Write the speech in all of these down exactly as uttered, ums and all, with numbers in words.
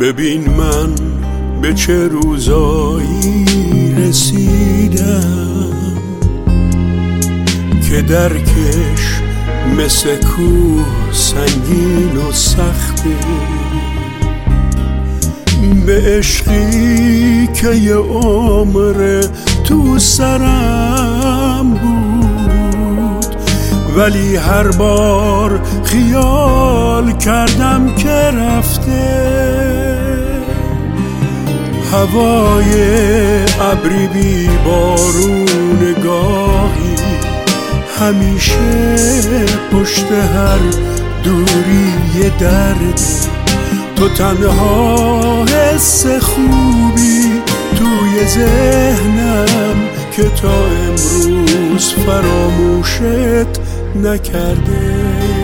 ببین من به چه روزایی رسیدم که درکش مثل کوه سنگین و سخته، به عشقی که یه عمر تو سرم بود، ولی هر بار خیال کردم که رفته. هوای ابری بی بارون گاهی همیشه پشت هر دوری یه درده. تو تنها حس خوبی توی ذهنم که تا امروز فراموشت نکرده.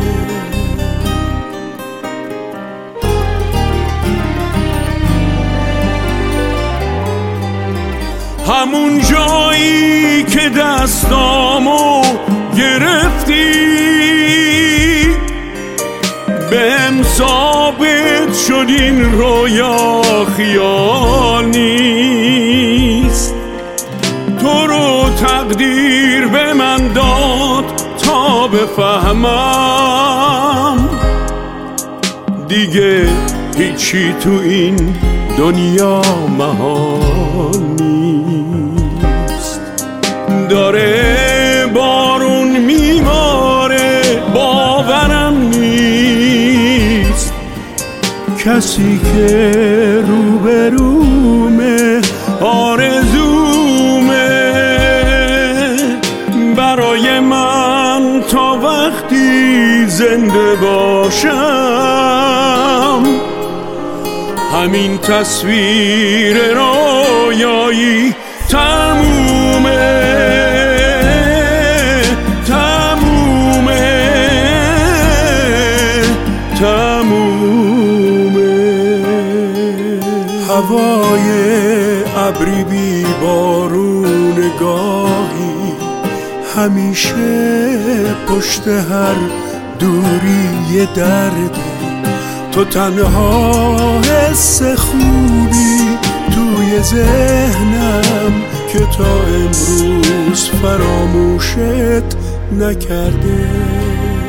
همون جایی که دستامو گرفتی بهم ثابت شد این رویا خیال نیست. تو رو تقدیر به من داد تا بفهمم دیگه هیچی تو این دنیا محال نیست. داره بارون میباره باورم نیست، کسی که روبرومه آرزومه برای من تا وقتی زنده باشم. همین تصویر رویایی تمومه تمومه تمومه. هوای ابری بی بارون گاهی همیشه پشت هر دوری یه درده. تو تنها حس خوبی توی ذهنم که تا امروز فراموشت نکرده.